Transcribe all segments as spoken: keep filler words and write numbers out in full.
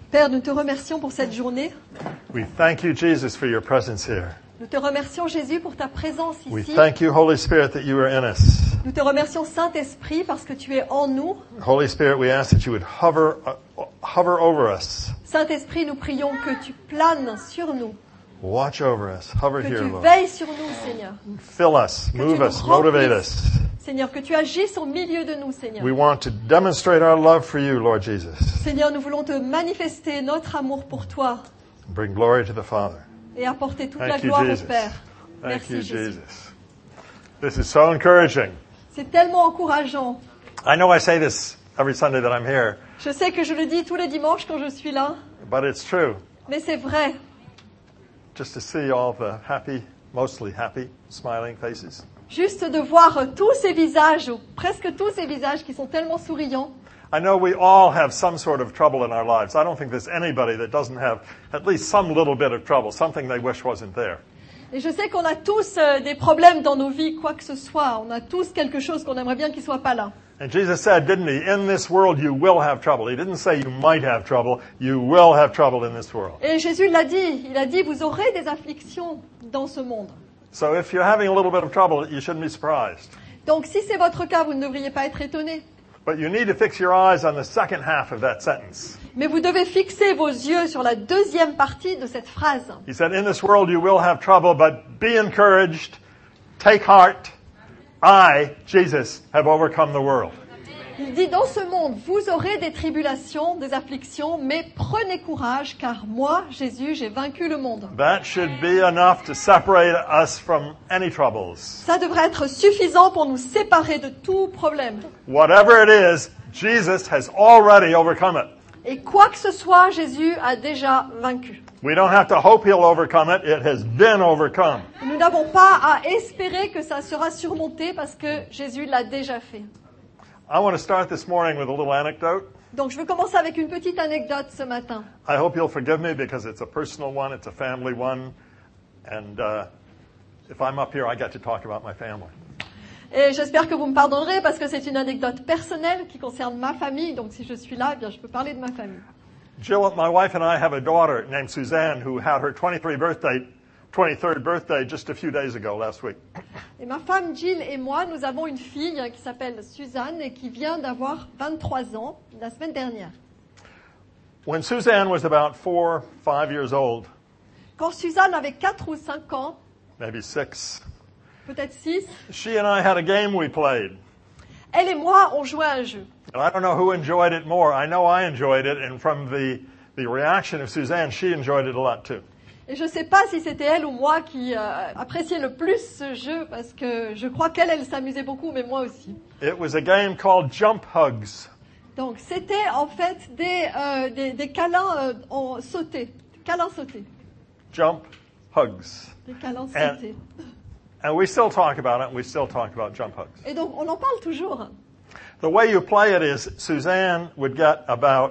Père, nous te remercions pour cette journée. We thank you, Jesus, for your presence here. Nous te remercions, Jésus, pour ta présence We ici. thank you, Holy Spirit, that you are in us. Nous te remercions, Saint-Esprit, parce que tu es en nous. Holy Spirit, we ask that you would hover, uh, hover over us. Saint-Esprit, nous prions que tu planes sur nous, Watch over us. Hover que here, tu Lord. veilles sur nous, Seigneur. Fill us, Que move tu nous us, motivate remplisses. us. Seigneur, que tu agisses au milieu de nous, Seigneur. We want to demonstrate our love for you, Lord Jesus. Seigneur, nous voulons te manifester notre amour pour toi Bring glory to the Father. et apporter toute Thank la you, gloire Jesus. au Père. Thank Merci, you, Jésus. Jesus. This is so encouraging. C'est tellement encourageant. I know I say this every Sunday that I'm here, Je sais que je le dis tous les dimanches quand je suis là, but it's true. mais c'est vrai. Just to see all the happy, mostly happy, smiling faces. Juste de voir tous ces visages, ou presque tous ces visages qui sont tellement souriants. I know we all have some sort of trouble in our lives. I don't think there's anybody that doesn't have at least some little bit of trouble, something they wish wasn't there. Et je sais qu'on a tous euh, des problèmes dans nos vies, quoi que ce soit. On a tous quelque chose qu'on aimerait bien qu'il soit pas là. And Jesus said, didn't he, in this world you will have trouble. He didn't say you might have trouble. You will have trouble in this world. Et Jésus l'a dit. Il a dit, vous aurez des afflictions dans ce monde. So if you're having a little bit of trouble, you shouldn't be surprised. Donc si c'est votre cas, vous ne devriez pas être étonnés. But you need to fix your eyes on the second half of that sentence. Mais vous devez fixer vos yeux sur la deuxième partie de cette phrase. He said, in this world you will have trouble, but be encouraged. Take heart. I, Jesus, have overcome the world. Il dit, dans ce monde, vous aurez des tribulations, des afflictions, mais prenez courage, car moi, Jésus, j'ai vaincu le monde. That should be enough to separate us from any troubles. Ça devrait être suffisant pour nous séparer de tout problème. Whatever it is, Jesus has already overcome it. Et quoi que ce soit, Jésus a déjà vaincu. We don't have to hope he'll overcome it. It has been overcome. Nous n'avons pas à espérer que ça sera surmonté parce que Jésus l'a déjà fait. I want to start this morning with a little anecdote. Donc je veux commencer avec une petite anecdote ce matin. I hope you'll forgive me because it's a personal one, it's a family one, and uh, if I'm up here, I get to talk about my family. Et j'espère que vous me pardonnerez parce que c'est une anecdote personnelle qui concerne ma famille. Donc si je suis là, eh bien je peux parler de ma famille. Jill, my wife and I have a daughter named Suzanne who had her twenty-third birthday, twenty-third birthday just a few days ago, last week. Et ma femme Jill et moi, nous avons une fille qui s'appelle Suzanne et qui vient d'avoir vingt-trois ans la semaine dernière. When Suzanne was about four, five years old, Quand Suzanne avait quatre ou cinq ans, maybe six, peut-être six, she and I had a game we played. elle et moi, on jouait à un jeu. And I don't know who enjoyed it more. I know I enjoyed it, and from the, the reaction of Suzanne, she enjoyed it a lot too. Et je ne sais pas si c'était elle ou moi qui euh, appréciait le plus ce jeu parce que je crois qu'elle, elle s'amusait beaucoup, mais moi aussi. It was a game called Jump Hugs. Donc c'était en fait des, euh, des, des câlins euh, en sauté, des câlins sautés, Jump Hugs. des câlins And- sautés. And we still talk about it, and we still talk about jump hugs. Et donc on en parle toujours. The way you play it is Suzanne would get about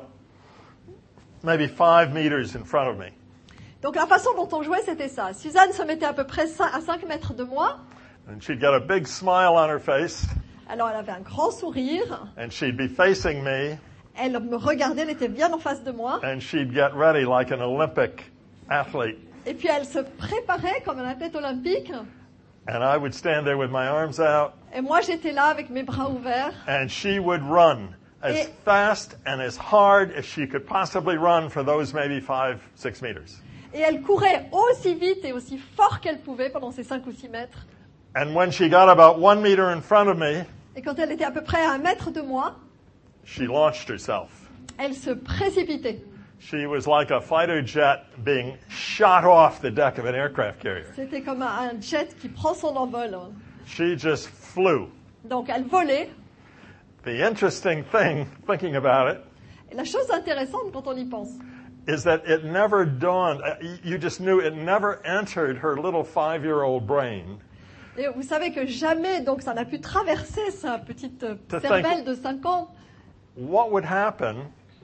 maybe five meters in front of me. Donc la façon dont on jouait, c'était ça. Suzanne se mettait à peu près cin- à cinq mètres de moi. And she'd get a big smile on her face, Alors elle avait un grand sourire. and she'd be facing me, Elle me regardait, elle était bien en face de moi. and she'd get ready like an Olympic athlete. Et puis elle se préparait comme un athlète olympique. And I would stand there with my arms out, Et moi j'étais là avec mes bras ouverts. and she would run as Et- fast and as hard as she could possibly run for those maybe five, six meters. Et elle courait aussi vite et aussi fort qu'elle pouvait pendant ces cinq ou six mètres. And when she got about one meter in front of me, Et quand elle était à peu près à un mètre de moi, she launched herself. elle se précipitait. She was like a fighter jet being shot off the deck of an aircraft carrier. C'était comme un un jet qui prend son envol. She just flew. Donc elle volait. The interesting thing, thinking about it, Et la chose intéressante quand on y pense, is that it never dawned, uh, y- you just knew it never entered her little five-year-old brain et vous savez que jamais, donc ça n'a pu traverser sa petite euh, To cervelle think- de cinq ans, what would happen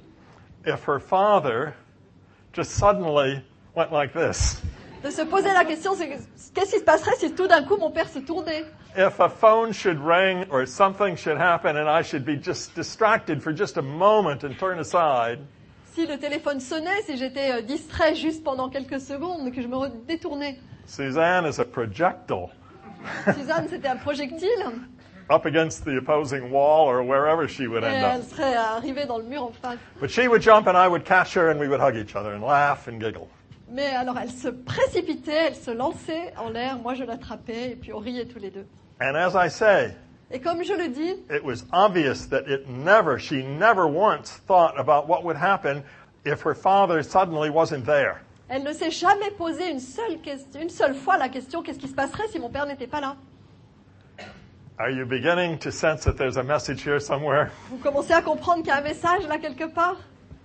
if her father just suddenly went like this. de se poser la question, c'est qu'est-ce qui se passerait si tout d'un coup mon père se tournait? If a phone should ring or something should happen and I should be just distracted for just a moment and turn aside, Si le téléphone sonnait, si j'étais euh, distrait juste pendant quelques secondes, que je me re- détournais. Suzanne is a projectile Suzanne, c'était un projectile, up against the opposing wall or wherever she would et end elle up. serait arrivée dans le mur en face. But she would jump and I would catch her and we would hug each other and laugh and giggle. Mais alors elle se précipitait, elle se lançait en l'air, moi je l'attrapais, et puis on riait tous les deux. And as I say, Et comme je le dis, it was obvious that it never, she never once thought about what would happen if her father suddenly wasn't there. elle ne s'est jamais posé une seule, question, une seule fois la question, qu'est-ce qui se passerait si mon père n'était pas là? Are you beginning to sense that there's a message here somewhere? Vous commencez à comprendre qu'il y a un message là quelque part?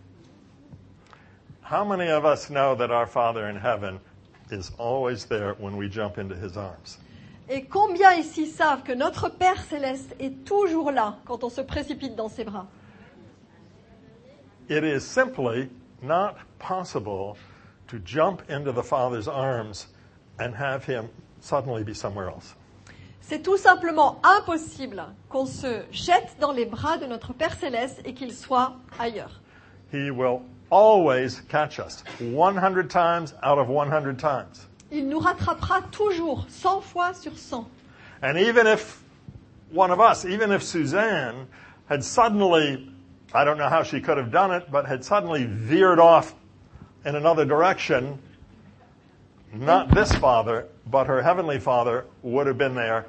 How many of us know that our Father in heaven is always there when we jump into his arms? Et combien ici savent que notre Père Céleste est toujours là quand on se précipite dans ses bras? It is simply not possible to jump into the Father's arms and have him suddenly be somewhere else. C'est tout simplement impossible qu'on se jette dans les bras de notre Père Céleste et qu'il soit ailleurs. He will always catch us, one hundred times out of one hundred times. Il nous rattrapera toujours, cent fois sur cent. And even if one of us, even if Suzanne had suddenly, I don't know how she could have done it, but had suddenly veered off in another direction, not this Father, but her Heavenly Father would have been there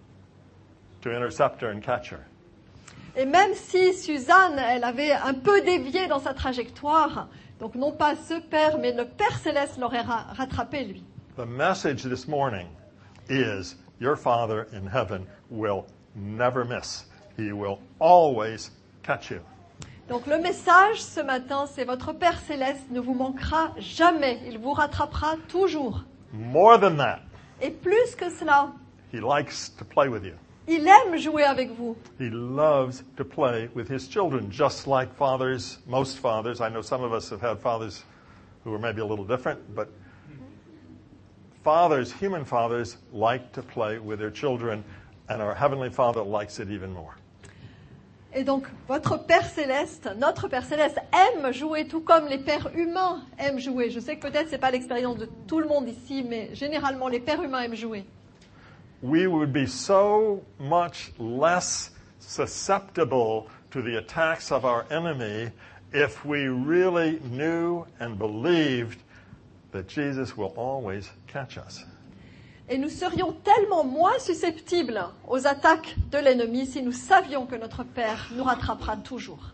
to intercept her and catch her. Et même si Suzanne, elle avait un peu dévié dans sa trajectoire, donc non pas ce Père, mais le Père Céleste l'aurait ra- rattrapé, lui. The message this morning is your Father in heaven will never miss. He will always catch you. Donc le message ce matin, c'est votre Père Céleste ne vous manquera jamais. Il vous rattrapera toujours. More than that, Et plus que cela, he likes to play with you. il aime jouer avec vous. He loves to play with his children, just like fathers, most fathers. I know some of us have had fathers who are maybe a little different, but fathers, human fathers, like to play with their children, and our Heavenly Father likes it even more. Et donc, votre Père Céleste, notre Père Céleste aime jouer tout comme les pères humains aiment jouer. Je sais que peut-être ce n'est pas l'expérience de tout le monde ici, mais généralement les pères humains aiment jouer. We would be so much less susceptible to the attacks of our enemy if we really knew and believed that Jesus will always catch us. Et nous serions tellement moins susceptibles aux attaques de l'ennemi si nous savions que notre Père nous rattrapera toujours.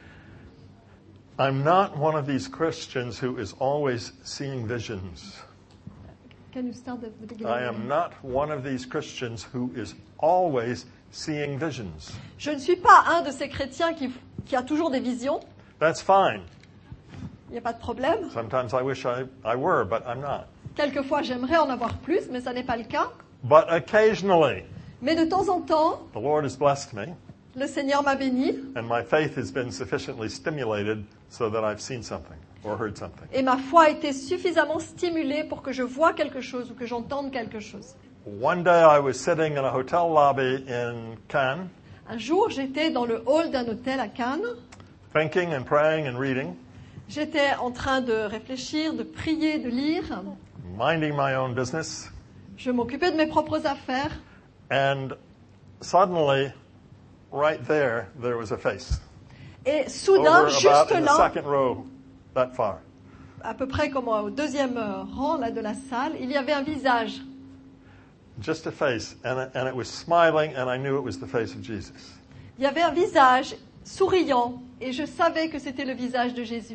I'm not one of these Christians who is always seeing visions. Can you start at the beginning? I am not one of these Christians who is always seeing visions. Je ne suis pas un de ces chrétiens qui, qui a toujours des visions. That's fine. Il n'y a pas de problème. Sometimes I wish I, I were, but I'm not. Quelquefois, j'aimerais en avoir plus, mais ça n'est pas le cas. But occasionally, Mais de temps en temps, the Lord has blessed me, le Seigneur m'a béni and my faith has been sufficiently stimulated so that I've seen something or heard something. et ma foi a été suffisamment stimulée pour que je voie quelque chose ou que j'entende quelque chose. One day I was sitting in a hotel lobby in Cannes, Un jour, j'étais dans le hall d'un hôtel à Cannes. thinking and praying and reading, J'étais en train de réfléchir, de prier, de lire. minding my own business, Je m'occupais de mes propres affaires. and suddenly, right there, there was a face. Et soudain, Over juste about in the là, second row, that far. à peu près comme au deuxième euh, rang là, de la salle, il y avait un visage. Just a face, and it, and it was smiling, and I knew it was the face of Jesus. Il y avait un visage souriant et je savais que c'était le visage de Jésus.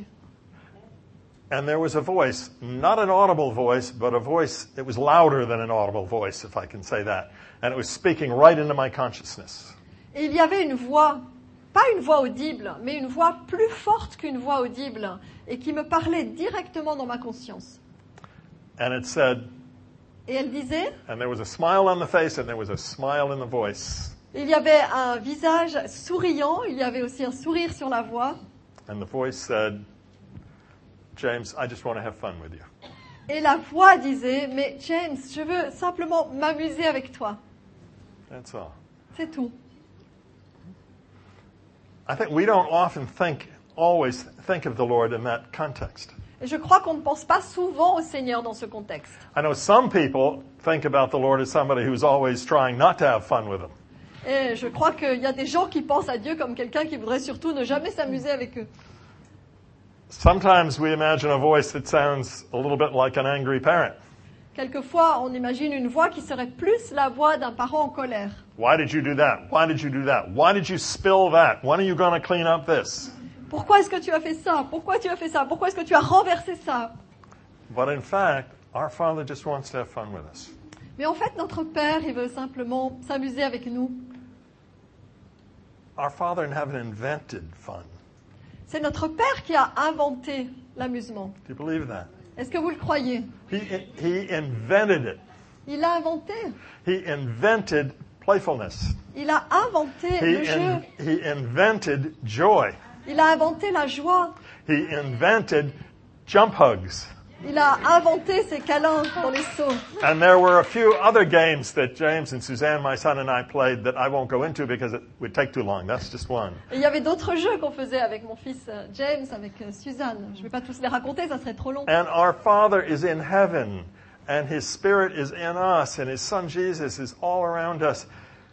And there was a voice, not an audible voice, but a voice, it was louder than an audible voice, if I can say that. And it was speaking right into my consciousness. Et il y avait une voix, pas une voix audible, mais une voix plus forte qu'une voix audible et qui me parlait directement dans ma conscience. And it said, Et elle disait, and there was a smile on the face, and there was a smile in the voice. il y avait un visage souriant, il y avait aussi un sourire sur la voix. And the voice said, James, I just want to have fun with you. Et la voix disait, mais James, je veux simplement m'amuser avec toi. That's all. C'est tout. I think we don't often think always think of the Lord in that context. Et je crois qu'on ne pense pas souvent au Seigneur dans ce contexte. I know some people think about the Lord as somebody who's always trying not to have fun with him. Et je crois qu'il y a des gens qui pensent à Dieu comme quelqu'un qui voudrait surtout ne jamais s'amuser avec eux. Sometimes we imagine a voice that sounds a little bit like an angry parent. Quelquefois, on imagine une voix qui serait plus la voix d'un parent en colère. Why did you do that? Why did you do that? Why did you spill that? When are you going to clean up this? Pourquoi est-ce que tu as fait ça? Pourquoi tu as fait ça? Pourquoi est-ce que tu as renversé ça? But in fact, our Father just wants to have fun with us. Mais en fait, notre Père, il veut simplement s'amuser avec nous. Our Father in heaven invented fun. C'est notre Père qui a inventé l'amusement. Do you believe that? Est-ce que vous le croyez? He, he invented it. Il l'a inventé. He invented playfulness. Il a inventé le He, jeu. in, he invented joy. Il a inventé la joie. He invented jump hugs. Il a inventé ses câlins dans les seaux. And there were a few other games that James and Suzanne, my son, and I played that I won't go into because it would take too long. That's just one. Et il y avait d'autres jeux qu'on faisait avec mon fils euh, James, avec euh, Suzanne. Je ne vais pas tous les raconter, ça serait trop long. And our Father is in heaven, and His Spirit is in us, and His Son Jesus is all around us,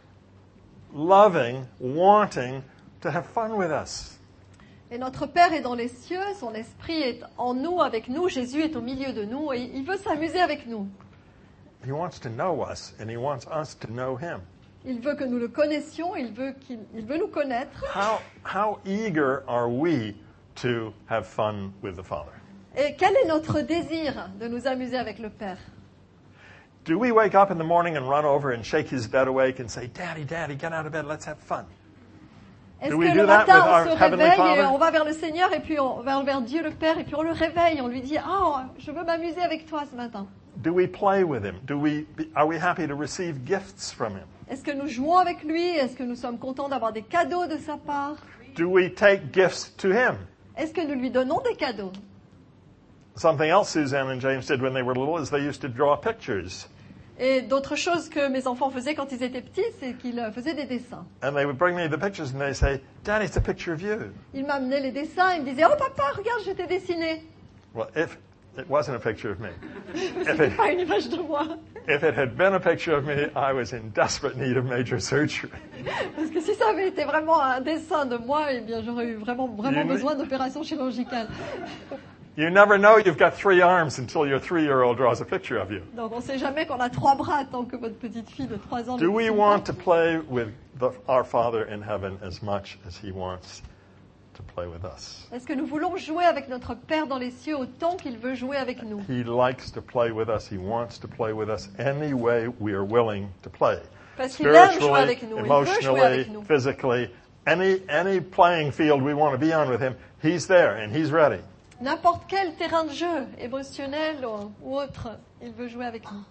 loving, wanting to have fun with us. Et notre Père est dans les cieux, son esprit est en nous, avec nous, Jésus est au milieu de nous et il veut s'amuser avec nous. He wants to know us, and He wants us to know Him. Il veut que nous le connaissions, il veut, qu'il, il veut nous connaître. How, how eager are we to have fun with the Father? Et quel est notre désir de nous amuser avec le Père? Do we wake up in the morning and run over and shake His bed awake and say, Daddy, Daddy, get out of bed, let's have fun? Est-ce Do que we le do that matin with on our se Heavenly réveille et Father? on va vers le Seigneur et puis on va vers Dieu le Père et puis on le réveille, on lui dit « Ah, je veux m'amuser avec toi ce matin ». Do we play with Him? Do we, are we happy to receive gifts from Him? Est-ce que nous jouons avec lui? Est-ce que nous sommes contents d'avoir des cadeaux de sa part? Do we take gifts to Him? Est-ce que nous lui donnons des cadeaux? Something else Suzanne and James did when they were little is they used to draw pictures. Et d'autres choses que mes enfants faisaient quand ils étaient petits, c'est qu'ils faisaient des dessins. And they would bring me the pictures and they say, Daddy, it's a picture of you. Ils m'amenaient les dessins, ils me disaient « Oh papa, regarde, je t'ai dessiné Well, if it wasn't a picture of me. » Mais c'était pas une image de moi. If it had been a picture of me, I was in desperate need of major surgery. Parce que si ça avait été vraiment un dessin de moi, eh bien j'aurais eu vraiment, vraiment You- besoin d'opération chirurgicale. You never know you've got three arms until your three-year-old draws a picture of you. Donc on ne sait jamais qu'on a trois bras tant que votre petite fille de trois ans. Do ne we dessine want pas. to play with the, our Father in heaven as much as He wants to play with us? Est-ce que nous voulons jouer avec notre Père dans les cieux autant qu'il veut jouer avec nous? He likes to play with us. He wants to play with us any way we are willing to play. Parce qu'il aime jouer Spiritually, avec nous, il veut jouer emotionally, avec nous. physically, any, any playing field we want to be on with Him, He's there and He's ready. N'importe quel terrain de jeu, émotionnel ou, ou autre, il veut jouer avec nous.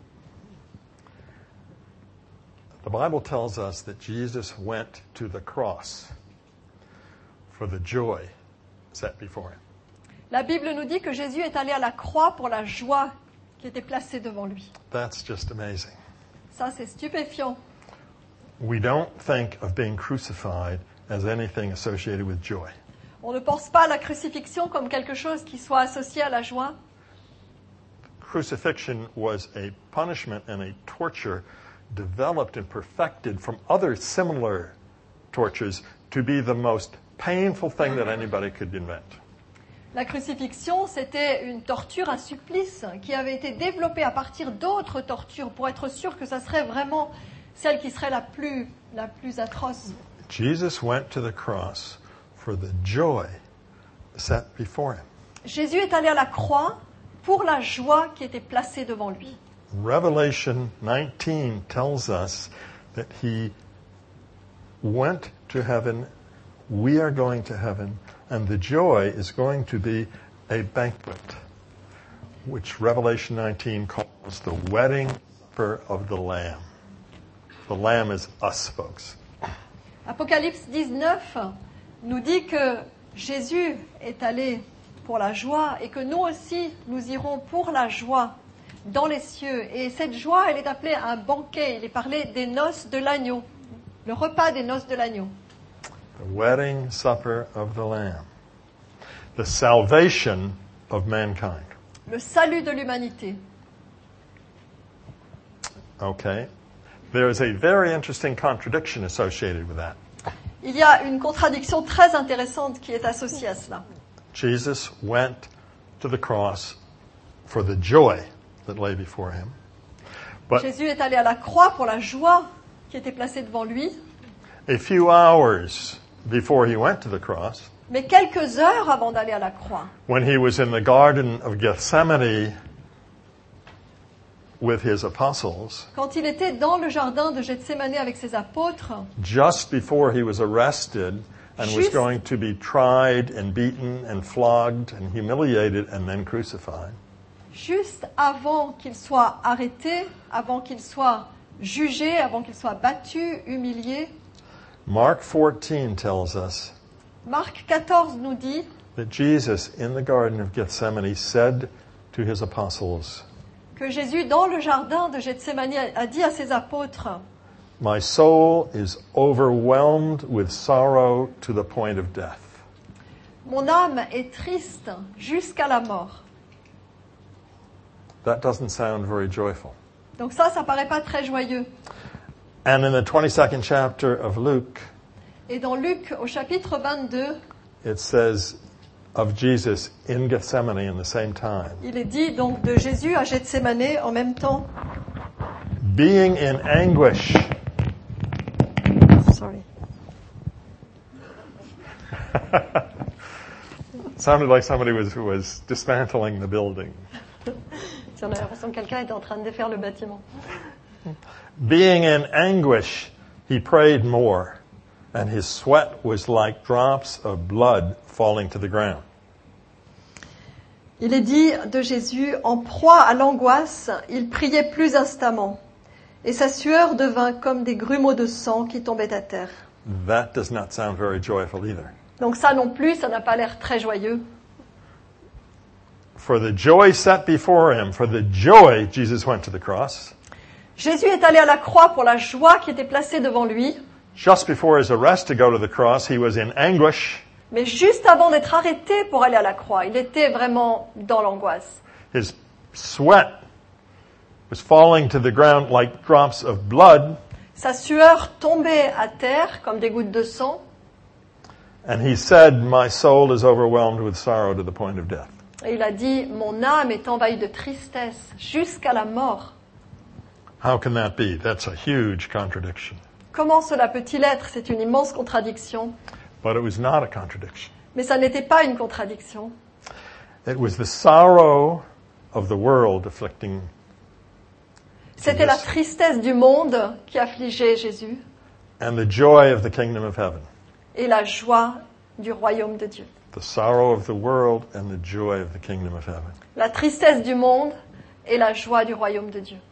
The Bible tells us that Jesus went to the cross for the joy set before Him. La Bible nous dit que Jésus est allé à la croix pour la joie qui était placée devant lui. That's just amazing. Ça, c'est stupéfiant. We don't think of being crucified as anything associated with joy. On ne pense pas à la crucifixion comme quelque chose qui soit associé à la joie. Crucifixion was a punishment and a torture developed and perfected from other similar tortures to be the most painful thing that anybody could invent. La crucifixion, c'était une torture, un supplice qui avait été développé à partir d'autres tortures pour être sûr que ça serait vraiment celle qui serait la plus, la plus atroce. Jesus went to the cross for the joy set before Him. Jésus est allé à la croix pour la joie qui était placée devant lui. Revelation nineteen tells us that He went to heaven, we are going to heaven, and the joy is going to be a banquet, which Revelation nineteen calls the wedding supper of the Lamb. The Lamb is us, folks. Apocalypse dix-neuf nous dit que Jésus est allé pour la joie et que nous aussi, nous irons pour la joie dans les cieux. Et cette joie, elle est appelée un banquet. Il est parlé des noces de l'agneau, le repas des noces de l'agneau. The wedding supper of the Lamb. the salvation of mankind. Le salut de l'humanité. Okay. There is a very interesting contradiction associated with that. Il y a une contradiction très intéressante qui est associée à cela. Jesus went to the cross for the joy that lay before him. But Jésus est allé à la croix pour la joie qui était placée devant lui. a few hours before he went to the cross, Mais quelques heures avant d'aller à la croix, when he was in the Garden of Gethsemane with his apostles, quand il était dans le jardin de Gethsémané avec ses apôtres, just before he was arrested and was Juste- going to be tried and beaten and flogged and humiliated and then crucified, juste avant qu'il soit arrêté, avant qu'il soit jugé, avant qu'il soit battu, humilié, Mark fourteen tells us Marc quatorze nous dit that Jesus in the Garden of Gethsemane said to his apostles, que Jésus, dans le jardin de Gethsémané, a dit à ses apôtres, « My soul is overwhelmed with sorrow to the point of death. « Mon âme est triste jusqu'à la mort. That doesn't sound very joyful. » Donc ça, ça paraît pas très joyeux. And in the twenty-second chapter of Luke, Et dans Luc, au chapitre vingt-deux, it says of Jesus in Gethsemane in the same time, il est dit donc de Jésus à Gethsémané en même temps. being in anguish. Sorry. It sounded like somebody was was dismantling the building. Si on a l'impression que quelqu'un était en train de défaire le bâtiment. Being in anguish, he prayed more, and his sweat was like drops of blood falling to the ground. Il est dit de Jésus, en proie à l'angoisse, il priait plus instamment, et sa sueur devint comme des grumeaux de sang qui tombaient à terre. That does not sound very joyful either. Donc ça non plus, ça n'a pas l'air très joyeux. For the joy set before him, for the joy, Jesus went to the cross. Jésus est allé à la croix pour la joie qui était placée devant lui, Just before his arrest to go to the cross, he was in anguish. mais juste avant d'être arrêté pour aller à la croix, il était vraiment dans l'angoisse. His sweat was falling to the ground like drops of blood, Sa sueur tombait à terre comme des gouttes de sang, and he said, "My soul is overwhelmed with sorrow to the point of death." et il a dit, mon âme est envahie de tristesse jusqu'à la mort. How can that be? That's a huge contradiction. Comment cela peut-il être? C'est une immense contradiction. But it was not a contradiction. Mais ça n'était pas une contradiction. It was the sorrow of the world afflicting. C'était la tristesse du monde qui affligeait Jésus And the joy of the kingdom of heaven. et la joie du royaume de Dieu. The sorrow of the world and the joy of the kingdom of heaven. La tristesse du monde et la joie du royaume de Dieu.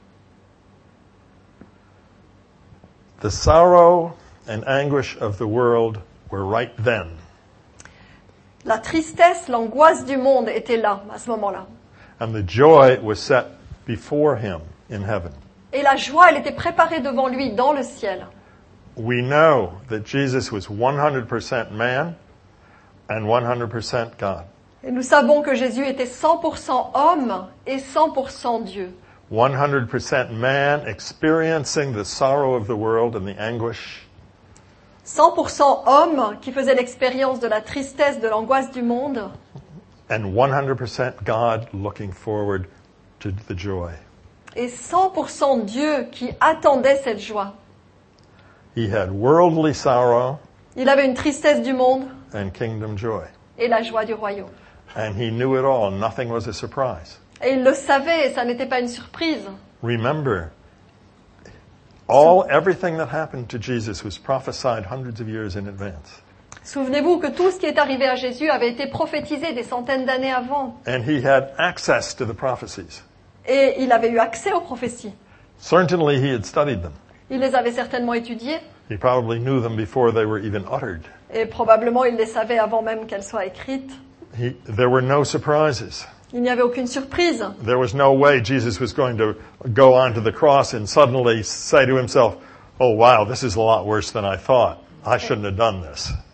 The sorrow and anguish of the world were right then. La tristesse, l'angoisse du monde était là, à ce moment-là. And the joy was set before him in heaven. Et la joie, elle était préparée devant lui dans le ciel. We know that Jesus was one hundred percent man and one hundred percent God. Et nous savons que Jésus était cent pour cent homme et cent pour cent Dieu. one hundred percent man experiencing the sorrow of the world and the anguish. cent pour cent homme qui faisait l'expérience de la tristesse, de l'angoisse du monde. And one hundred percent God looking forward to the joy. Et cent pour cent Dieu qui attendait cette joie. He had worldly sorrow Il avait une tristesse du monde and kingdom joy. et la joie du royaume. And he knew it all. Nothing was a surprise. Et il le savait, et ça n'était pas une surprise. Remember, all, everything that happened to Jesus was prophesied hundreds of years in advance. Souvenez-vous que tout ce qui est arrivé à Jésus avait été prophétisé des centaines d'années avant. And he had access to the prophecies. Et il avait eu accès aux prophéties. Certainly he had studied them. Il les avait certainement étudiées. He probably knew them before they were even uttered. Et probablement il les savait avant même qu'elles soient écrites. He, there were no surprises. Il n'y avait aucune surprise. There was no way Jesus was going to go onto the cross and suddenly say to himself, "Oh wow, this is a lot worse than I thought. I shouldn't have done this."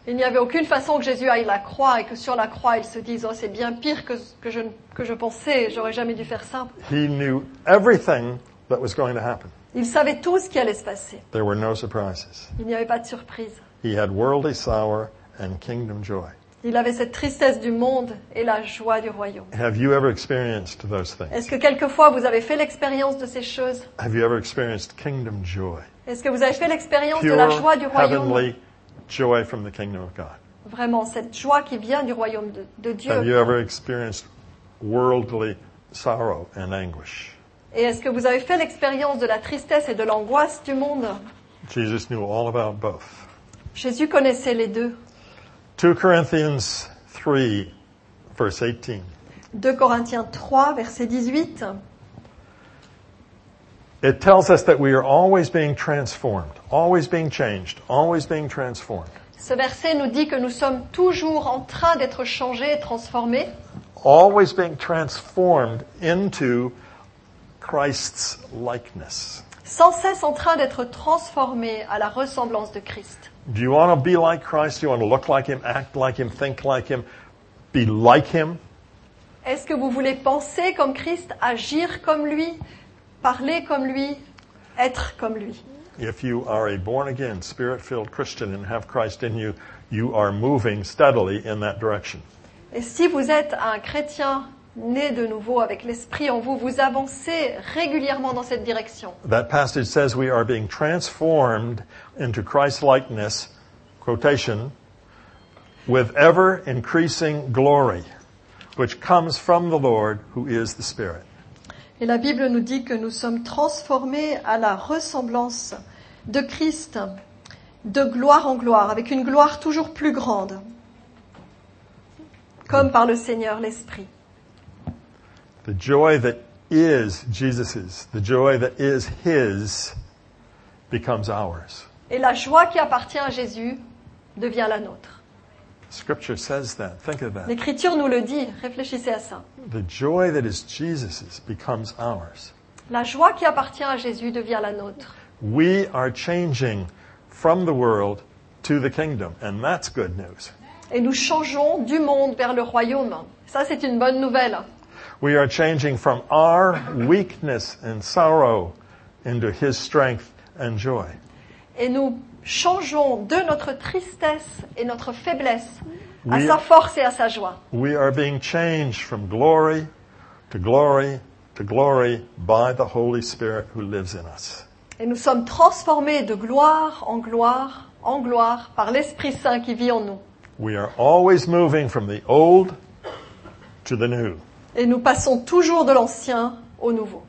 Il n'y avait aucune façon que Jésus aille à la croix et que sur la croix, il se dise « Oh, c'est bien pire que, que, je, que je pensais, j'aurais jamais dû faire ça. » He knew everything that was going to happen. Il savait tout ce qui allait se passer. There were no surprises. Il n'y avait pas de surprise. He had worldly sorrow and kingdom joy. Il avait cette tristesse du monde et la joie du royaume. Have you ever experienced those things? Est-ce que quelquefois vous avez fait l'expérience de ces choses? Have you ever experienced kingdom joy? Est-ce que vous avez fait l'expérience de Pure, la joie du royaume? heavenly joy from the kingdom of God. Vraiment, cette joie qui vient du royaume de, de Dieu. Have you ever experienced worldly sorrow and anguish? Et est-ce que vous avez fait l'expérience de la tristesse et de l'angoisse du monde? Jesus knew all about both. Jésus connaissait les deux. Second Corinthians three, verse eighteen. deux Corinthiens trois, verset dix-huit. It tells us that we are always being transformed, always being changed, always being transformed. Ce verset nous dit que nous sommes toujours en train d'être changés et transformés, Always being transformed into Christ's likeness. sans cesse en train d'être transformés à la ressemblance de Christ. Do you want to be like Christ? Do you want to look like Him, act like Him, think like Him, be like Him? Est-ce que vous voulez penser comme Christ, agir comme lui, parler comme lui, être comme lui? If you are a born-again, Spirit-filled Christian and have Christ in you, you are moving steadily in that direction. Et si vous êtes un chrétien né de nouveau avec l'Esprit en vous, vous avancez régulièrement dans cette direction. That passage says we are being transformed into Christ-likeness, quotation, with ever-increasing glory, which comes from the Lord who is the Spirit. Et la Bible nous dit que nous sommes transformés à la ressemblance de Christ, de gloire en gloire, avec une gloire toujours plus grande, comme par le Seigneur l'Esprit. The joy that is Jesus's, the joy that is His, becomes ours. Et la joie qui appartient à Jésus devient la nôtre. Scripture says that. Think of that. L'Écriture nous le dit, réfléchissez à ça. The joy that is Jesus's becomes ours. La joie qui appartient à Jésus devient la nôtre. We are changing from the world to the kingdom, and that's good news. Et nous changeons du monde vers le royaume. Ça, c'est une bonne nouvelle. We are changing from our weakness and sorrow into His strength and joy. Et nous changeons de notre tristesse et notre faiblesse à We- sa force et à sa joie. We are being changed from glory to glory to glory by the Holy Spirit who lives in us. Et nous sommes transformés de gloire en gloire, en gloire, par l'Esprit Saint qui vit en nous. We are always moving from the old to the new. Et nous passons toujours de l'ancien au nouveau.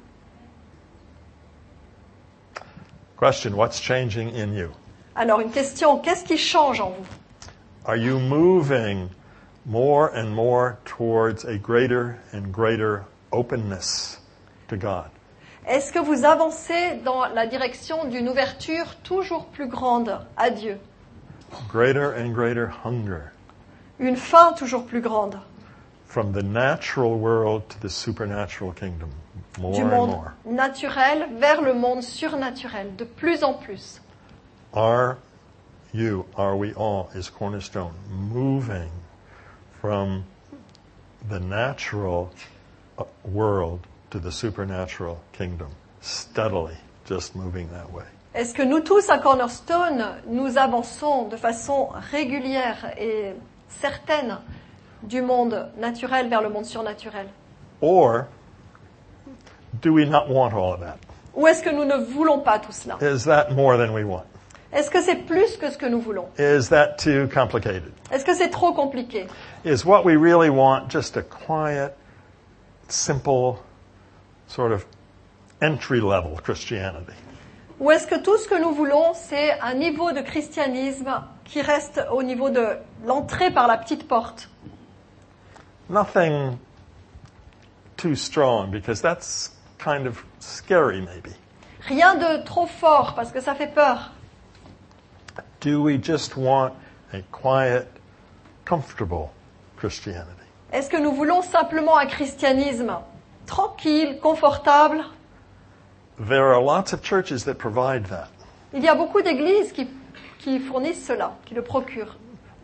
Question, what's changing in you? Alors une question, qu'est-ce qui change en vous? Are you moving more and more towards a greater and greater openness to God? Est-ce que vous avancez dans la direction d'une ouverture toujours plus grande à Dieu? Greater and greater hunger Une faim toujours plus grande from the natural world to the supernatural kingdom. More du and monde more. naturel vers le monde surnaturel, de plus en plus. Are you, are we all, is Cornerstone, moving from the natural uh, world to the supernatural kingdom, steadily, just moving that way? Est-ce que nous tous à Cornerstone, nous avançons de façon régulière et certaine du monde naturel vers le monde surnaturel? Or do we not want all of that? Ou est-ce que nous ne voulons pas tout cela? Is that more than we want? Est-ce que c'est plus que ce que nous voulons? Is that too complicated? Est-ce que c'est trop compliqué? Is what we really want just a quiet, simple, sort of entry-level Christianity? Ou est-ce que tout ce que nous voulons, c'est un niveau de christianisme qui reste au niveau de l'entrée par la petite porte? Nothing too strong, because that's kind of scary, maybe. Rien de trop fort, parce que ça fait peur. Do we just want a quiet, comfortable Christianity? Est-ce que nous voulons simplement un christianisme tranquille, confortable? There are lots of churches that provide that. Il y a beaucoup d'églises qui, qui fournissent cela, qui le procurent.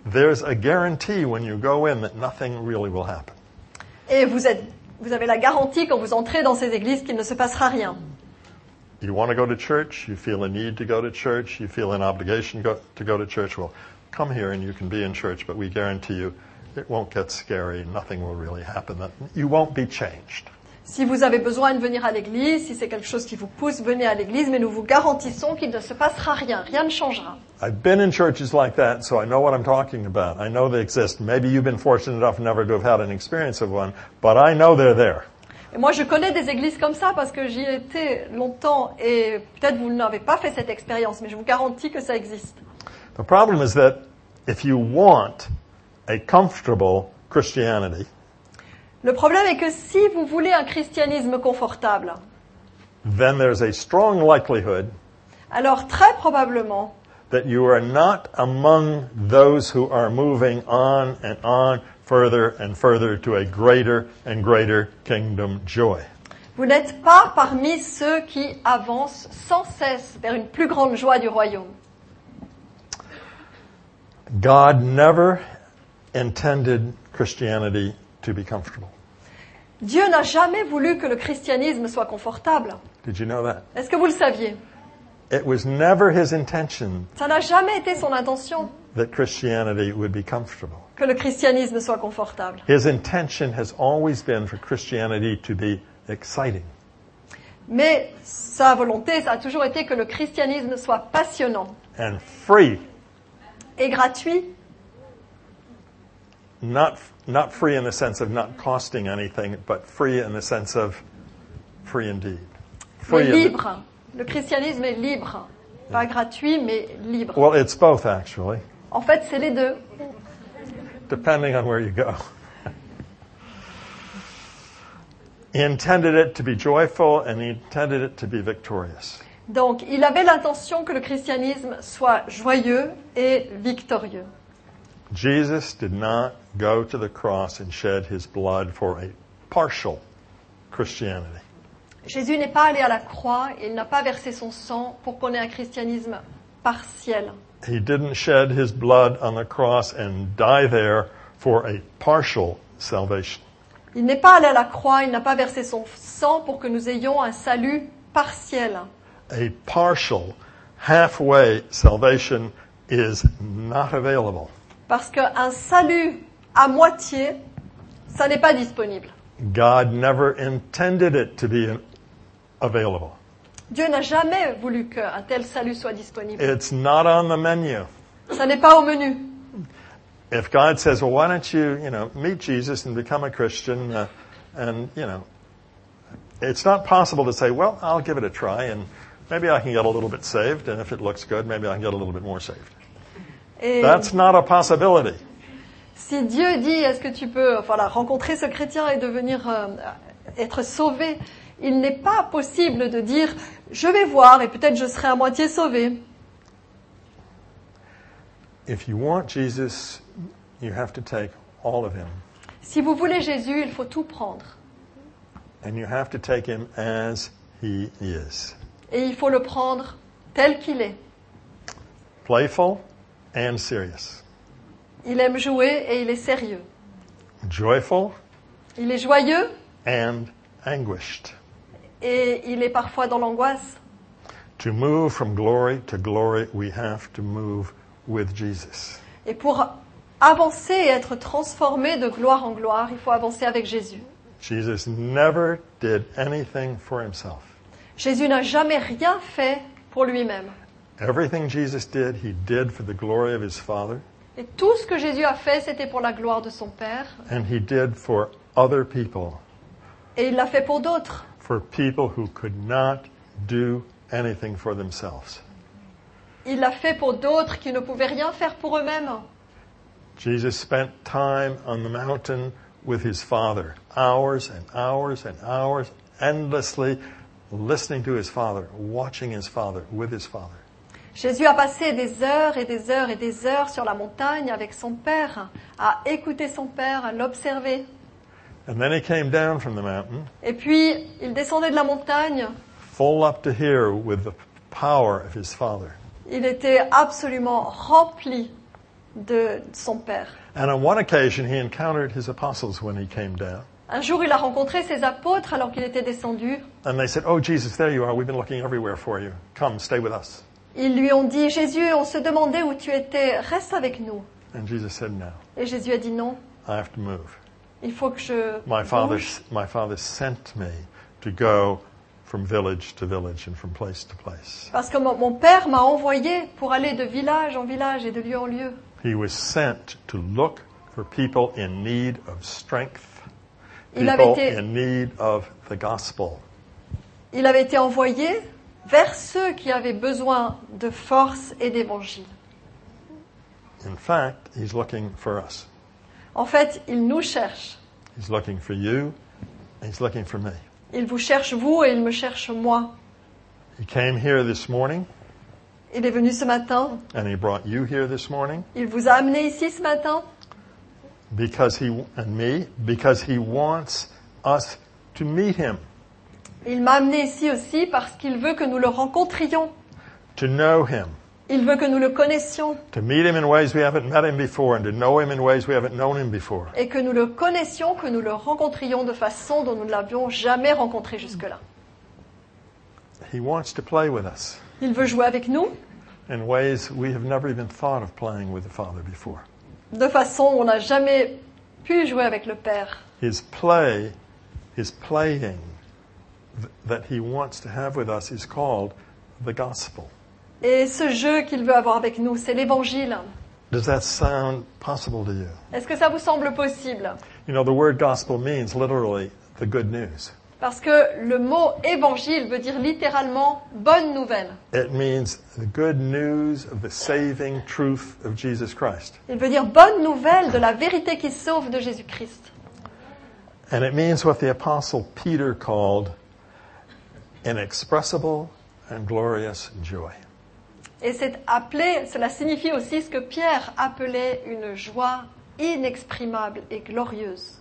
there's a guarantee when you go in that nothing really will happen. Et vous êtes, vous avez la garantie quand vous entrez dans ces églises qu'il ne se passera rien. You want to go to church, you feel a need to go to church, you feel an obligation go, to go to church, well, come here and you can be in church, but we guarantee you it won't get scary, nothing will really happen, that you won't be changed. Si vous avez besoin de venir à l'église, si c'est quelque chose qui vous pousse, venez à l'église, mais nous vous garantissons qu'il ne se passera rien, rien ne changera. I've been in churches like that, so I know what I'm talking about. I know they exist. Maybe you've been fortunate enough never to have had an experience of one, but I know they're there. Et moi, je connais des églises comme ça parce que j'y ai été longtemps et peut-être vous n'avez pas fait cette expérience, mais je vous garantis que ça existe. The problem is that if you want a comfortable Christianity, Le problème est que si vous voulez un christianisme confortable, then there's a strong likelihood alors très probablement that you are not among those who are moving on and on further and further to a greater and greater kingdom joy. vous n'êtes pas parmi ceux qui avancent sans cesse vers une plus grande joie du royaume. God never intended Christianity to be comfortable. Dieu n'a jamais voulu que le christianisme soit confortable. Did you know that? Est-ce que vous le saviez? It was never his intention Ça n'a jamais été son intention that Christianity would be comfortable. que le christianisme soit confortable. His intention has always been for Christianity to be exciting. Mais sa volonté, ça a toujours été que le christianisme soit passionnant And free, et gratuit. not not free in the sense of not costing anything, but free in the sense of free indeed. Mais Free in the- libre. Le christianisme est libre. Pas gratuit, mais libre. well, it's both actually, En fait, c'est les deux. depending on where you go. He intended it to be joyful and he intended it to be victorious. Donc, il avait l'intention que le christianisme soit joyeux et victorieux. Jesus did not go to the cross and shed his blood for a partial Christianity. Jésus n'est pas allé à la croix, il n'a pas versé son sang pour qu'on ait un christianisme partiel. He didn't shed his blood on the cross and die there for a partial salvation. Il n'est pas allé à la croix, il n'a pas versé son sang pour que nous ayons un salut partiel. A partial, halfway salvation is not available. Parce qu'un salut à moitié, ça n'est pas disponible. God never intended it to be available. Dieu n'a jamais voulu qu'un tel salut soit disponible. It's not on the menu. Ça n'est pas au menu. If God says, well, why don't you, you know, meet Jesus and become a Christian, uh, and, you know, it's not possible to say, well, I'll give it a try, and maybe I can get a little bit saved, and if it looks good, maybe I can get a little bit more saved. Et That's not a possibility. si Dieu dit, est-ce que tu peux voilà, rencontrer ce chrétien et devenir euh, être sauvé, il n'est pas possible de dire, je vais voir et peut-être je serai à moitié sauvé. If you want Jesus, you have to take all of him, Si vous voulez Jésus, il faut tout prendre. and you have to take him as he is. Et il faut le prendre tel qu'il est. Playful and serious. Il aime jouer et il est sérieux. Joyful Il est joyeux and anguished. et il est parfois dans l'angoisse. To move from glory to glory, we have to move with Jesus. Et pour avancer et être transformé de gloire en gloire, il faut avancer avec Jésus. Jesus never did anything for himself. Jésus n'a jamais rien fait pour lui-même. Everything Jesus did, he did for the glory of his Father, Et tout ce que Jésus a fait, c'était pour la gloire de son Père. and he did for other people, Et il l'a fait pour d'autres. for people who could not do anything for themselves. Il l'a fait pour d'autres qui ne pouvaient rien faire pour eux-mêmes. Jesus spent time on the mountain with his Father, hours and hours and hours, endlessly listening to his Father, watching his Father, with his Father. Jésus a passé des heures et des heures et des heures sur la montagne avec son Père, à écouter son Père, à l'observer. And then he came down from the mountain, Et puis, il descendait de la montagne. full up to here with the power of his Father. Il était absolument rempli de son Père. And on one occasion, he encountered his apostles when he came down. Un jour, il a rencontré ses apôtres alors qu'il était descendu. And they said, "Oh, Jesus, there you are. We've been looking everywhere for you. Come, stay with us." Ils lui ont dit, Jésus, on se demandait où tu étais, reste avec nous. And Jesus said, "No, Et Jésus a dit non, I have to move. il faut que je My Father, bouge. my Father sent me to go from village to village and from place to place." Parce que mon, mon Père m'a envoyé pour aller de village en village et de lieu en lieu. He was sent to look for people in need of strength, Il avait people été- in need of the gospel. Il avait été envoyé vers ceux qui avaient besoin de force et d'évangile. In fact, he's looking for us. En fait, il nous cherche. He's looking for you, and he's looking for me. Il vous cherche vous et il me cherche moi. He came here this morning, Il est venu ce matin. and he brought you here this morning Il vous a amené ici ce matin because he and me because he wants us to meet him, Il m'a amené ici aussi parce qu'il veut que nous le rencontrions. to know him, Il veut que nous le connaissions to meet him in ways we haven't met him before, and to know him in ways we haven't known him before. et que nous le connaissions, que nous le rencontrions de façon dont nous ne l'avions jamais rencontré jusque-là. He wants to play with us Il veut jouer avec nous in ways we have never even thought of playing with the Father before. de façon où on n'a jamais pu jouer avec le Père. His play, his playing th- that he wants to have with us is called the gospel. Et ce jeu qu'il veut avoir avec nous, c'est l'Évangile. Does that sound possible to you? Est-ce que ça vous semble possible? You know, the word gospel means literally the good news. Parce que le mot Évangile veut dire littéralement bonne nouvelle. It means the good news of the saving truth of Jesus Christ. Il veut dire bonne nouvelle de la vérité qui sauve de Jésus-Christ. And it means what the apostle Peter called inexpressible and glorious joy. Et c'est appelé, cela signifie aussi ce que Pierre appelait une joie inexprimable et glorieuse.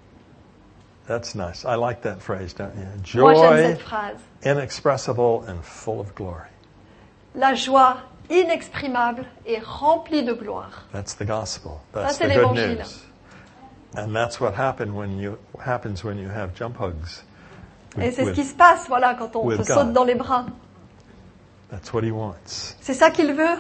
That's nice. I like that phrase, don't you? Moi, j'aime Joy, cette phrase. inexpressible and full of glory. La joie inexprimable et remplie de gloire. That's the gospel. That's c'est the good l'évangile. news. And that's what happened when you, happens when you have jump hugs. Et with- c'est ce with- qui se passe, voilà, quand on with se God. saute dans les bras. That's what he wants. C'est ça qu'il veut.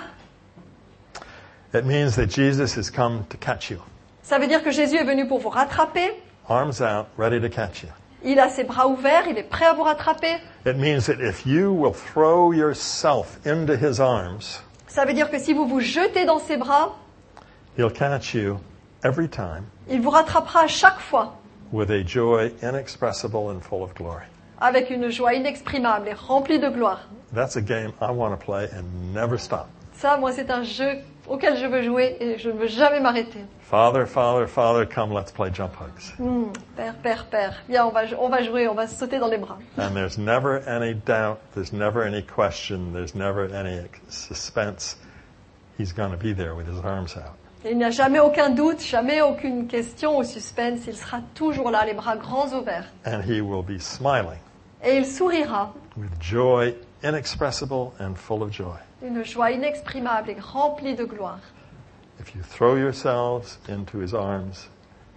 It means that Jesus has come to catch you. Ça veut dire que Jésus est venu pour vous rattraper. Arms out, ready to catch you. Il a ses bras ouverts, il est prêt à vous rattraper. It means that if you will throw yourself into his arms, Ça veut dire que si vous vous jetez dans ses bras, he'll catch you every time il vous rattrapera à chaque fois with a joy inexpressible and full of glory. avec une joie inexprimable et remplie de gloire. That's a game I want to play and never stop. Ça, moi, c'est un jeu auquel je veux jouer et je ne veux jamais m'arrêter. Father, Father, Father, come, let's play jump hugs. Hmm, père, père, père. Bien, on va, on va jouer, on va se sauter dans les bras. And there's never any doubt, there's never any question, there's never any suspense. He's going to be there with his arms out. Et il n'y a jamais aucun doute, jamais aucune question ou suspense. Il sera toujours là, les bras grands ouverts. And he will be smiling Et il sourira, with joy inexpressible and full of joy. une joie inexprimable et remplie de gloire. If you throw yourselves into his arms,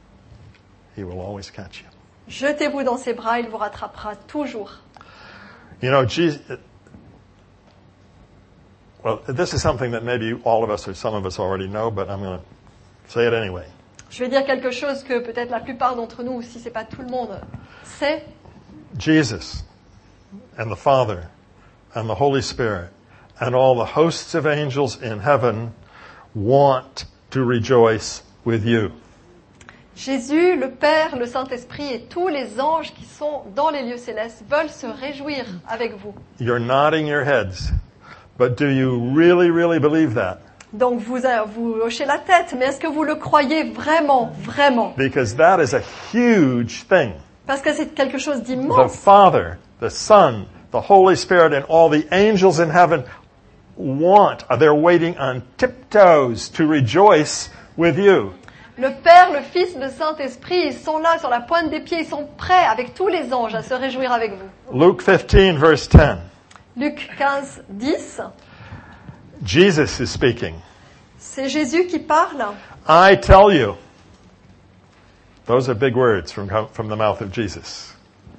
he will always catch you. Jetez-vous dans ses bras, il vous rattrapera toujours. You know, Jesus, well, this is something that maybe all of us or some of us already know, but I'm going to say it anyway. Je vais dire quelque chose que peut-être la plupart d'entre nous, si c'est pas tout le monde, sait. Jesus and the Father and the Holy Spirit and all the hosts of angels in heaven want to rejoice with you. Jésus, le Père, le Saint-Esprit et tous les anges qui sont dans les lieux célestes veulent se réjouir avec vous. You're nodding your heads, but do you really, really believe that? Donc vous, vous hochez la tête, mais est-ce que vous le croyez vraiment, vraiment? Because that is a huge thing. Parce que c'est quelque chose The d'immense. Father, the Son, the Holy Spirit, and all the angels in heaven want, they're waiting on tiptoes to rejoice with you. Le Père, le Fils, le Saint-Esprit, ils sont là sur la pointe des pieds, ils sont prêts avec tous les anges à se réjouir avec vous. Luke fifteen, verse ten. Luc quinze, dix. Jesus is speaking. C'est Jésus qui parle. I tell you. Those are big words from, from the mouth of Jesus.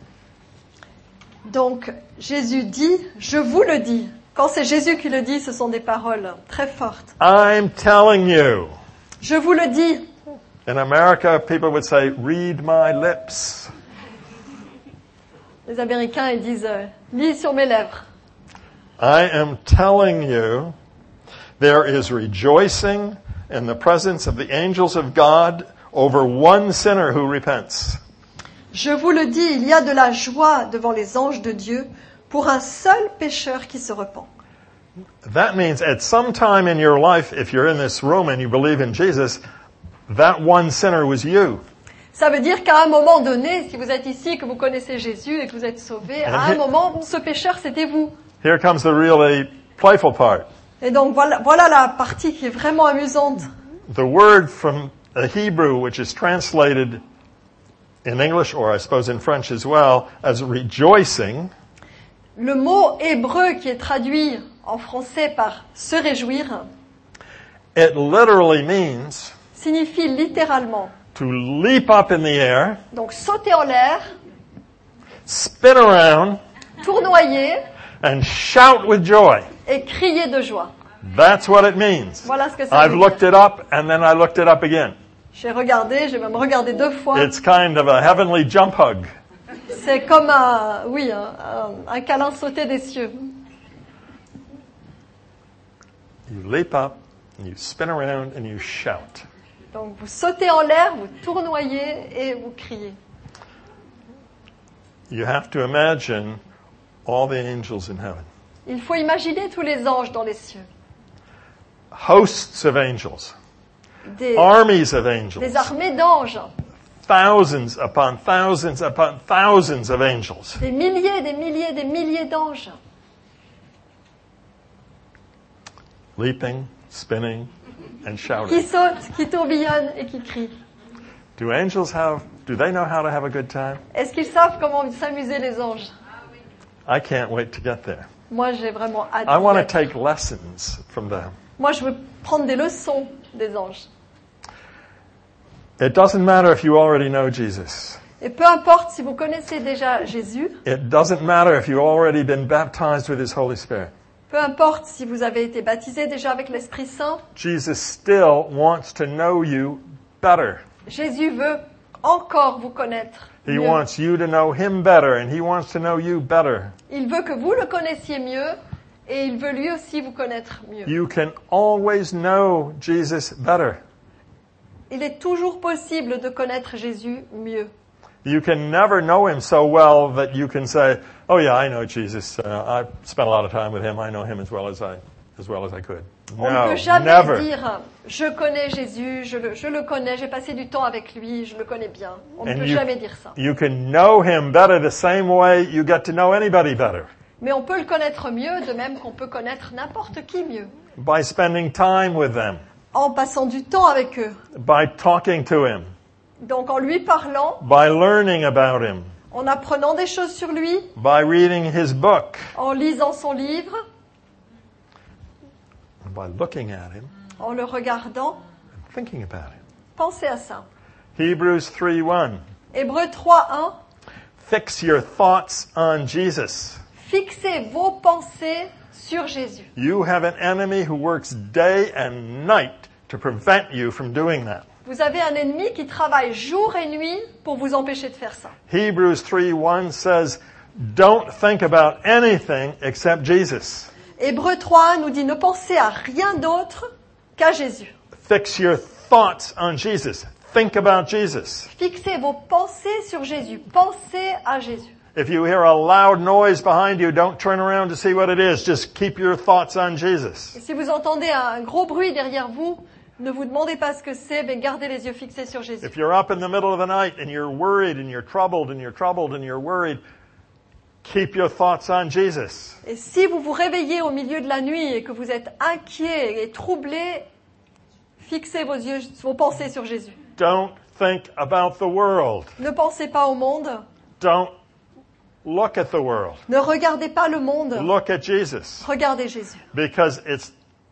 Donc, Jésus dit, je vous le dis. Quand c'est Jésus qui le dit, ce sont des paroles très fortes. I'm telling you. Je vous le dis. In America, people would say, read my lips. Les Américains, ils disent, euh, lis sur mes lèvres. I am telling you, there is rejoicing in the presence of the angels of God over one sinner who repents. Je vous le dis, il y a de la joie devant les anges de Dieu pour un seul pécheur qui se repent. That means at some time in your life, if you're in this room and you believe in Jesus, that one sinner was you. Ça veut dire qu'à un moment donné, si vous êtes ici, que vous connaissez Jésus et que vous êtes sauvé, à un moment, ce pécheur, c'était vous. Here comes the really playful part. Et donc, voilà, voilà la partie qui est vraiment amusante. The word from the Hebrew, which is translated in English, or I suppose in French as well, as rejoicing, le mot hébreu qui est traduit en français par se réjouir, it literally means signifie littéralement, to leap up in the air, donc sauter en l'air, spin around, tournoyer and shout with joy. et crier de joie. That's what it means. Voilà ce que ça I've veut looked dire. it up and then I looked it up again. J'ai regardé, j'ai même regardé deux fois. It's kind of a heavenly jump hug. C'est comme un, oui, un, un, un câlin sauté des cieux. You leap up, and you spin around, and you shout. Donc vous sautez en l'air, vous tournoyez et vous criez. You have to imagine all the angels in heaven. Il faut imaginer tous les anges dans les cieux. Hosts of angels. Des, Armies of angels. des armées d'anges. Thousands upon thousands upon thousands of angels. Des milliers, des milliers, des milliers d'anges. Leaping, spinning, and Qui shouting. sautent, qui tourbillonnent et qui crient. Do angels have, do they know how to have a good time? Est-ce qu'ils savent comment s'amuser les anges? I can't wait to get there. Moi, j'ai vraiment hâte. I d'y want to être. take lessons from them. Moi, je veux prendre des leçons des anges. It doesn't matter if you already know Jesus. Et peu importe si vous connaissez déjà Jésus, It doesn't matter if you've already been baptized with His Holy Spirit. peu importe si vous avez été baptisé déjà avec l'Esprit Saint, Jesus still wants to know you better. Jésus veut encore vous connaître He mieux. wants you to know Him better, and He wants to know you better. Il veut que vous le connaissiez mieux et il veut lui aussi vous connaître mieux. You can always know Jesus better. Il est toujours possible de connaître Jésus mieux. You can never know Him so well that you can say, "Oh yeah, I know Jesus. Uh, I've spent a lot of time with Him. I know Him as well as I, as well as I could." On ne No, peut jamais never. dire « je connais Jésus, je le, je le connais, j'ai passé du temps avec lui, je le connais bien ». On ne And peut you- jamais dire ça. You can know Him better the same way you get to know anybody better. Mais on peut le connaître mieux, de même qu'on peut connaître n'importe qui mieux. By spending time with them, En passant du temps avec eux. by talking to Him, Donc en lui parlant, by learning about Him, en apprenant des choses sur lui, by reading His book, en lisant son livre, and by looking at Him, en le regardant, and thinking about Him. pensez à ça. Hebrews three one. Hébreux trois un, Fix your thoughts on Jesus. fixez vos pensées sur Jésus. You have an enemy who works day and night to prevent you from doing that. Vous avez un ennemi qui travaille jour et nuit pour vous empêcher de faire ça. Hebrews three one says, don't think about anything except Jesus. Hébreux trois un nous dit ne pensez à rien d'autre qu'à Jésus. Fix your thoughts on Jesus. Think about Jesus. Fixez vos pensées sur Jésus. Pensez à Jésus. If you hear a loud noise behind you, don't turn around to see what it is. Just keep your thoughts on Jesus. Et si vous entendez un gros bruit derrière vous, ne vous demandez pas ce que c'est, mais gardez les yeux fixés sur Jésus. If you're up in the middle of the night and you're worried and you're troubled and you're troubled and you're worried, keep your thoughts on Jesus. Et si vous vous réveillez au milieu de la nuit et que vous êtes inquiet et troublé, fixez vos yeux, vos pensées sur Jésus. Don't think about the world. Ne pensez pas au monde. Don't look at the world. Ne regardez pas le monde. Look at Jesus. Regardez Jésus. Because it's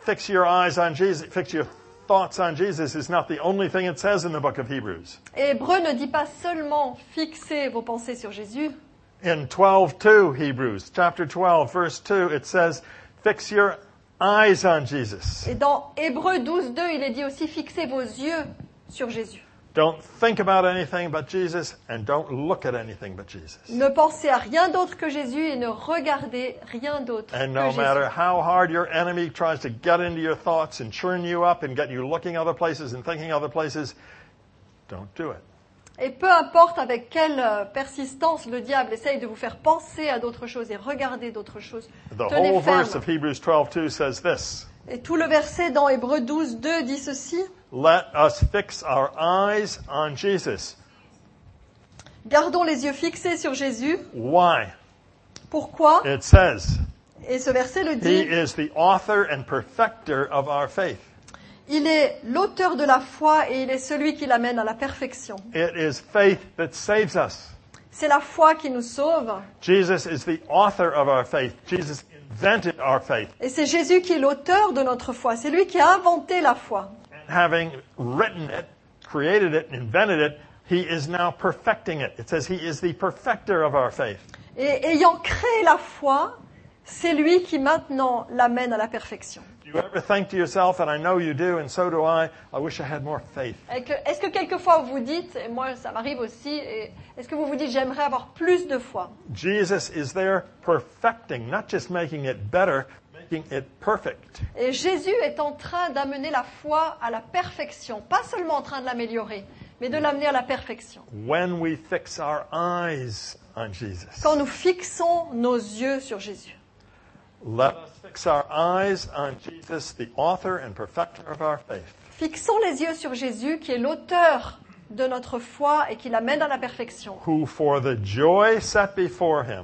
fix your eyes on Jesus, fix your thoughts on Jesus is not the only thing it says in the book of Hebrews. Et Hébreu ne dit pas seulement fixez vos pensées sur Jésus. In twelve two, Hebrews, chapter twelve, verse two, it says, fix your eyes on Jesus. Et dans Hébreu douze deux, il est dit aussi fixez vos yeux sur Jésus. Don't think about anything but Jesus and don't look at anything but Jesus. Ne pensez à rien d'autre que Jésus et ne regardez rien d'autre And que no Jésus. matter how hard your enemy tries to get into your thoughts and churn you up and get you looking other places and thinking other places, don't do it. Et peu importe avec quelle euh, persistance le diable essaye de vous faire penser à d'autres choses et regarder d'autres choses, The tenez whole verse ferme. of Hebrews twelve two says this. Et tout le verset dans Hébreu douze deux dit ceci. Let us fix our eyes on Jesus. Gardons les yeux fixés sur Jésus. Why? Pourquoi? It says, Et ce verset le He dit. is the author and perfecter of our faith. Il est l'auteur de la foi et il est celui qui l'amène à la perfection. It is faith that saves us. C'est la foi qui nous sauve. Jesus is the author of our faith. Jesus invented our faith. Et c'est Jésus qui est l'auteur de notre foi. C'est lui qui a inventé la foi. And having written it, created it, invented it, He is now perfecting it. It says He is the perfecter of our faith. Et ayant créé la foi, c'est lui qui maintenant l'amène à la perfection. Do you ever think to yourself, and I know you do, and so do I, I wish I had more faith. Et que- Est-ce que quelquefois vous dites, et moi ça m'arrive aussi, et est-ce que vous vous dites j'aimerais avoir plus de foi? Jesus is there perfecting, not just making it better, making it perfect. Et Jésus est en train d'amener la foi à la perfection, pas seulement en train de l'améliorer, mais de l'amener à la perfection. When we fix our eyes on Jesus. Quand nous fixons nos yeux sur Jésus. Let us fix our eyes on Jesus, the author and perfecter of our faith, Fixons les yeux sur Jésus qui est l'auteur de notre foi et qui l'amène à la perfection. who for the joy set before him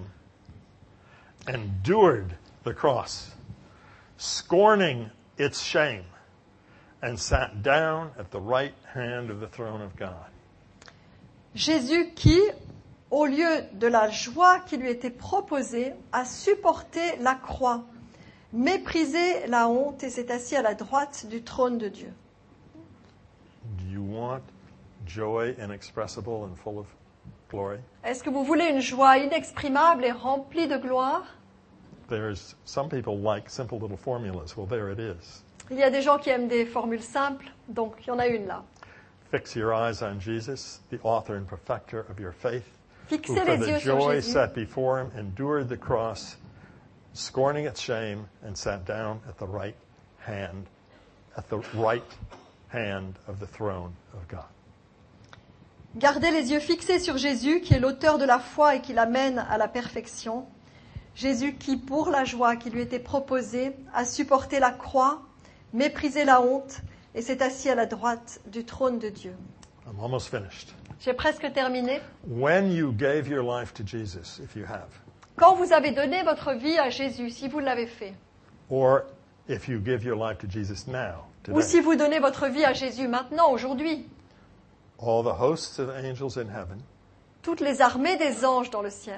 endured the cross, scorning its shame, and sat down at the right hand of the throne of God. Jésus qui, au lieu de la joie qui lui était proposée, a supporté la croix, méprisé la honte et s'est assis à la droite du trône de Dieu. Do you want joy inexpressible and full of glory? Est-ce que vous voulez une joie inexprimable et remplie de gloire? There's some people like simple little formulas. Well, there it is. Il y a des gens qui aiment des formules simples, donc il y en a une là. Fix your eyes on Jesus, the author and perfecter of your faith, who Fixez for les the yeux sur joy Jésus, set before him endured the cross, scorning its shame, and sat down at the right hand, at the right hand of the throne of God. Gardez les yeux fixés sur Jésus, qui est l'auteur de la foi et qui l'amène à la perfection. Jésus qui, pour la joie qui lui était proposée, a supporté la croix, méprisé la honte et s'est assis à la droite du trône de Dieu. I'm almost finished. J'ai presque terminé. When you gave your life to Jesus, if you have, Quand vous avez donné votre vie à Jésus, si vous l'avez fait, or if you give your life to Jesus now, ou today, si vous donnez votre vie à Jésus maintenant, aujourd'hui, all the hosts of angels in heaven, toutes les armées des anges dans le ciel,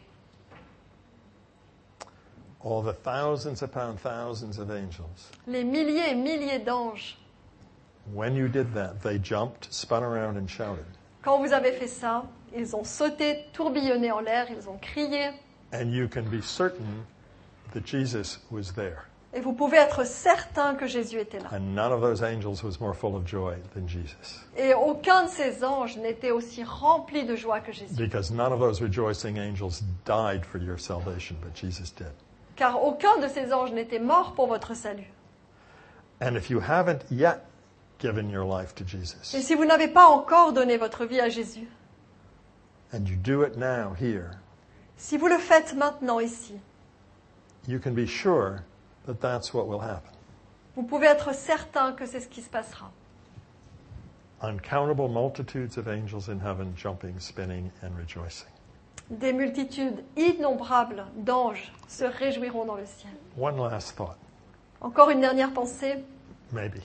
all the thousands upon thousands of angels, les milliers et milliers d'anges, when you did that, they jumped, spun around, and shouted. quand vous avez fait ça, ils ont sauté, tourbillonné en l'air, ils ont crié, And you can be certain that Jesus was there. et vous pouvez être certain que Jésus était là. And none of those angels was more full of joy than Jesus. Et aucun de ces anges n'était aussi rempli de joie que Jésus. Because none of those rejoicing angels died for your salvation, but Jesus did. Car aucun de ces anges n'était mort pour votre salut. And if you haven't yet given your life to Et Jesus, si vous n'avez pas encore donné votre vie à Jésus, and you do it now here, si vous le faites maintenant ici, you can be sure that that's what will happen. vous pouvez être certain que c'est ce qui se passera. Uncountable multitudes of angels in heaven jumping, spinning, and rejoicing. Des multitudes innombrables d'anges se réjouiront dans le ciel. One last thought, Encore une dernière pensée, maybe.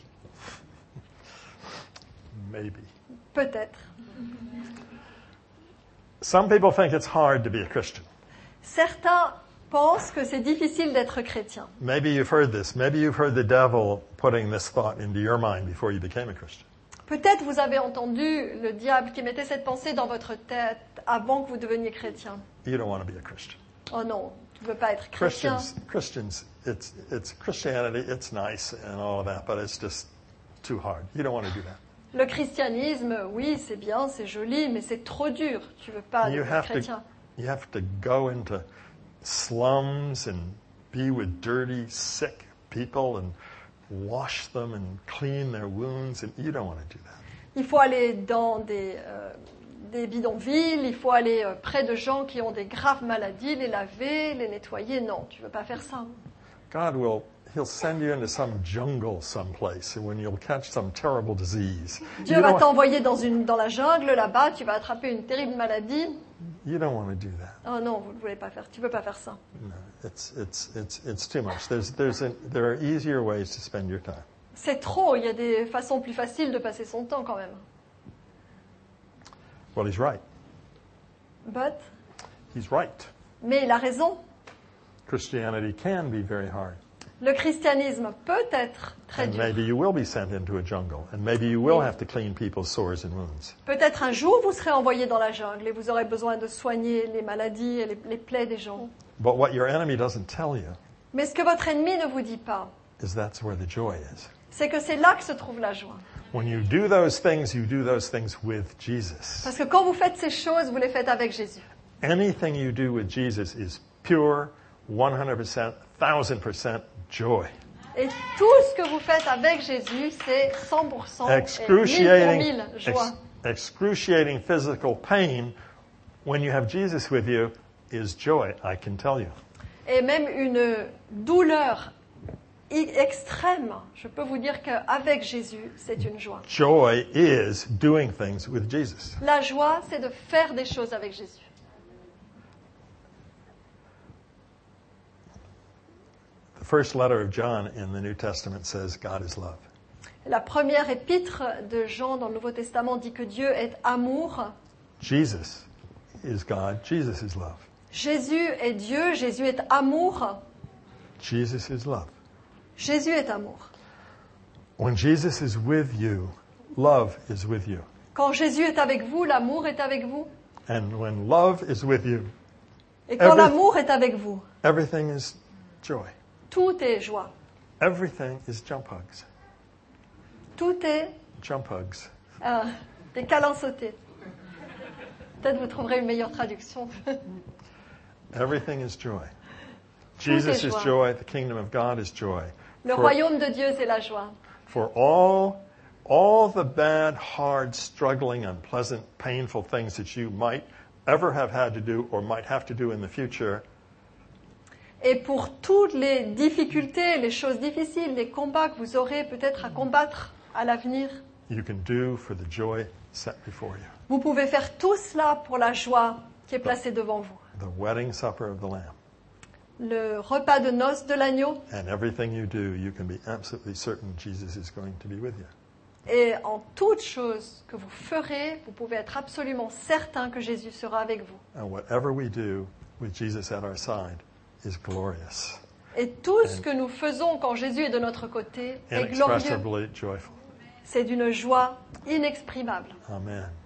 Maybe. peut-être. Some people think it's hard to be a Christian. Certains pensent que c'est difficile d'être chrétien. Maybe you've heard this. Maybe you've heard the devil putting this thought into your mind before you became a Christian. Peut-être vous avez entendu le diable qui mettait cette pensée dans votre tête avant que vous deveniez chrétien. You don't want to be a Christian. Oh non, tu ne veux pas être chrétien. Christians, Christians, it's it's Christianity. It's nice and all of that, but it's just too hard. You don't want to do that. Le christianisme, oui, c'est bien, c'est joli, mais c'est trop dur. Tu ne veux pas You être have to chrétien. you have to go into slums and be with dirty, sick people and wash them and clean their wounds, and you don't want to do that. Il faut aller dans des, euh, des bidonvilles, il faut aller euh, près de gens qui ont des graves maladies, les laver, les nettoyer. Non, tu ne veux pas faire ça. God will, He'll send you into some jungle someplace when you'll catch some terrible disease. Dieu You va don't, t'envoyer dans, une, dans la jungle, là-bas, tu vas attraper une terrible maladie. you don't want to do that. Oh non, vous ne voulez pas faire, tu ne veux pas faire ça. No, it's, it's, it's, it's too much. There's, there's a, there are easier ways to spend your time. C'est trop, il y a des façons plus faciles de passer son temps quand même. Well, he's right. But, He's right. mais il a raison. Christianity can be very hard. Le christianisme peut être très And dur. maybe you will be sent into a jungle. And maybe you will have to clean people's sores and wounds. Peut-être un jour vous serez envoyé dans la jungle et vous aurez besoin de soigner les maladies et les, les plaies des gens. But what your enemy doesn't tell you Mais ce que votre ennemi ne vous dit pas, is that's where the joy is. c'est que c'est là que se trouve la joie. When you do those things, you do those things with Jesus. Parce que quand vous faites ces choses, vous les faites avec Jésus. Anything you do with Jesus is pure, one hundred percent, one thousand percent joy. Et tout ce que vous faites avec Jésus, c'est cent pour cent et mille pour Excruciating, mille joie. ex- excruciating physical pain when you have Jesus with you is joy, I can tell you. Et même une douleur i- extrême, je peux vous dire qu'avec Jésus, c'est une joie. Joy is doing things with Jesus. La joie, c'est de faire des choses avec Jésus. The first letter of John in the New Testament says God is love. La première épître de Jean dans le Nouveau Testament dit que Dieu est amour. Jesus is God. Jesus is love. Jésus est Dieu, Jésus est amour. Jesus is love. Jésus est amour. When Jesus is with you, love is with you. Quand Jésus est avec vous, l'amour est avec vous. And when love is with you, Et quand Every- l'amour est avec vous, everything is joy. tout est joie. Everything is jump hugs. Tout est Jump hugs. euh, des câlins sautés. Peut-être vous trouverez une meilleure traduction. Everything is joy. Tout est Jesus is joie. joy. The kingdom of God is joy. Le For- royaume de Dieu, c'est la joie. For all, all the bad, hard, struggling, unpleasant, painful things that you might ever have had to do or might have to do in the future, Et pour toutes les difficultés, les choses difficiles, les combats que vous aurez peut-être à combattre à l'avenir, you can do for the joy set before you. vous pouvez faire tout cela pour la joie qui est placée devant vous. The wedding supper of the Lamb. Le repas de noces de l'agneau, And everything you do, you can be absolutely certain Jesus is going to be with you. et en toute chose que vous ferez, vous pouvez être absolument certain que Jésus sera avec vous. And whatever we do with Jesus at our side is glorious, Et tout ce que nous faisons quand Jésus est de notre côté est glorieux. inexpressibly joyful. C'est d'une joie inexprimable. Amen.